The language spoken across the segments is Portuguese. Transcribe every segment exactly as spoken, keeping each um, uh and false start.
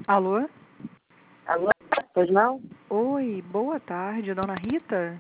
Alô? Alô? Pois não? Oi, boa tarde, dona Rita?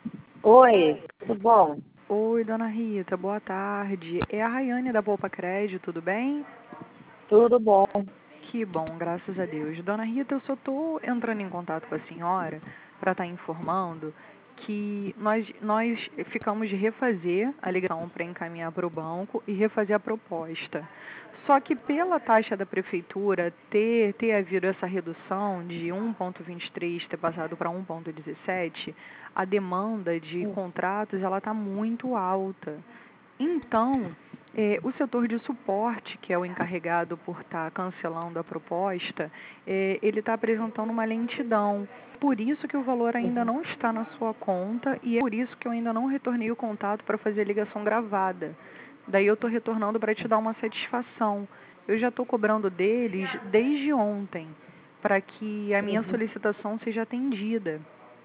Oi, tudo bom? Oi, dona Rita, boa tarde. É a Rayane da Poupa Crédito, tudo bem? Tudo bom. Que bom, graças a Deus. Dona Rita, eu só estou entrando em contato com a senhora para estar informando que nós, nós ficamos de refazer a ligação para encaminhar para o banco e refazer a proposta. Só que pela taxa da prefeitura ter, ter havido essa redução de um vírgula vinte e três ter passado para um vírgula dezessete, a demanda de contratos ela está muito alta. Então, eh, o setor de suporte, que é o encarregado por estar cancelando a proposta, eh, ele está apresentando uma lentidão. Por isso que o valor ainda não está na sua conta e é por isso que eu ainda não retornei o contato para fazer a ligação gravada. Daí eu estou retornando para te dar uma satisfação. Eu já estou cobrando deles desde ontem para que a minha solicitação seja atendida.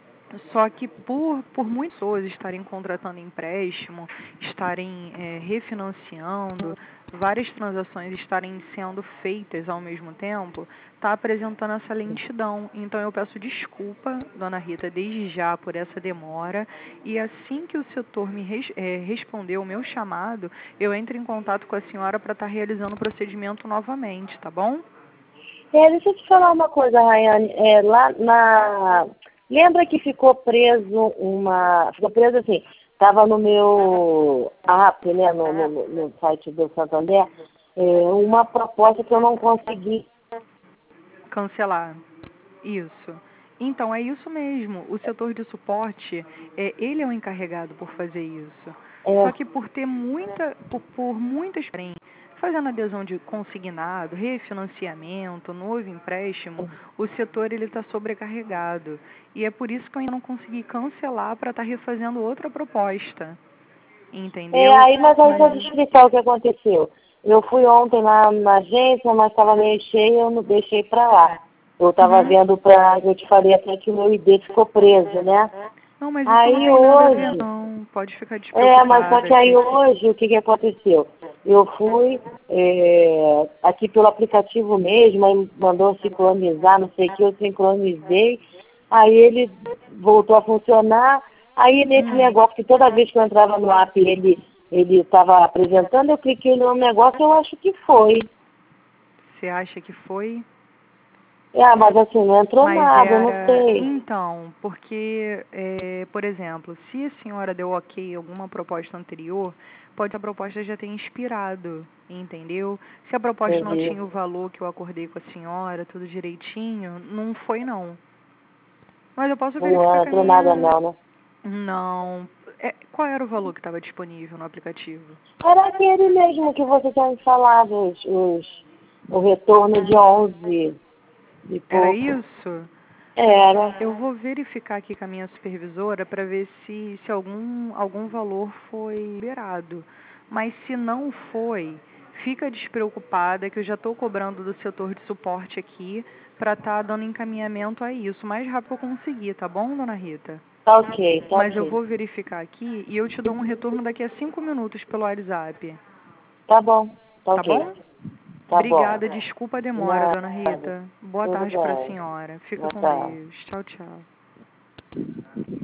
Só que por, por muitas pessoas estarem contratando empréstimo, estarem é, refinanciando, várias transações estarem sendo feitas ao mesmo tempo, está apresentando essa lentidão. Então eu peço desculpa, dona Rita, desde já por essa demora. E assim que o setor me res, é, responder o meu chamado, eu entro em contato com a senhora para estar realizando o procedimento novamente, tá bom? É, deixa eu te falar uma coisa, Rayane. É, lá na... Lembra que ficou preso uma... Ficou preso assim, estava no meu app, né, no, no, no site do Santander, é, uma proposta que eu não consegui. Cancelar. Isso. Então, é isso mesmo. O setor de suporte, é, ele é o encarregado por fazer isso. Só É, que por ter muita, por, por muitas frentes, fazendo adesão de consignado, refinanciamento, novo empréstimo, o setor ele está sobrecarregado. E é por isso que eu ainda não consegui cancelar para estar refazendo outra proposta. é, Entendeu? aí, mas aí Mas vou te explicar o que aconteceu. Eu fui ontem lá na agência, mas estava meio cheia, eu não deixei para lá. Eu estava uhum. vendo para, eu te falei até que o meu I D ficou preso, né? Não, mas isso não Aí tem nada a ver hoje, não. Pode ficar é, mas só despreocupada que aí que hoje, o que, que aconteceu? Eu fui é, aqui pelo aplicativo mesmo, aí mandou sincronizar, não sei o que, eu sincronizei, aí ele voltou a funcionar, aí nesse hum, negócio que toda vez que eu entrava no app ele ele estava apresentando, eu cliquei no negócio, eu acho que foi. você acha que foi? É, mas assim, não entrou Mas nada, eu não era. sei. Então, porque, é, por exemplo, se a senhora deu ok em alguma proposta anterior, pode a proposta já ter expirado, entendeu? Se a proposta não Entendi. tinha o valor que eu acordei com a senhora, tudo direitinho, não foi não. Mas eu posso Não verificar com a entrou nada minha. não, né? Não. É, qual era o valor que estava disponível no aplicativo? Era aquele mesmo que você tinha me falado, os, os, o retorno de onze e Era pouco. isso? Era. Eu vou verificar aqui com a minha supervisora para ver se, se algum, algum valor foi liberado. Mas se não foi, fica despreocupada que eu já estou cobrando do setor de suporte aqui para estar dando encaminhamento a isso. O mais rápido que eu conseguir, tá bom, dona Rita? Tá ok, tá Mas eu ok. vou verificar aqui e eu te dou um retorno daqui a cinco minutos pelo WhatsApp. Tá bom, tá Tá ok. bom? Tá bom. Obrigada, desculpa a demora, dona Nada. Rita. Boa Tudo tarde para a bem. senhora. Fica Boa com tarde. Deus. Tchau, tchau.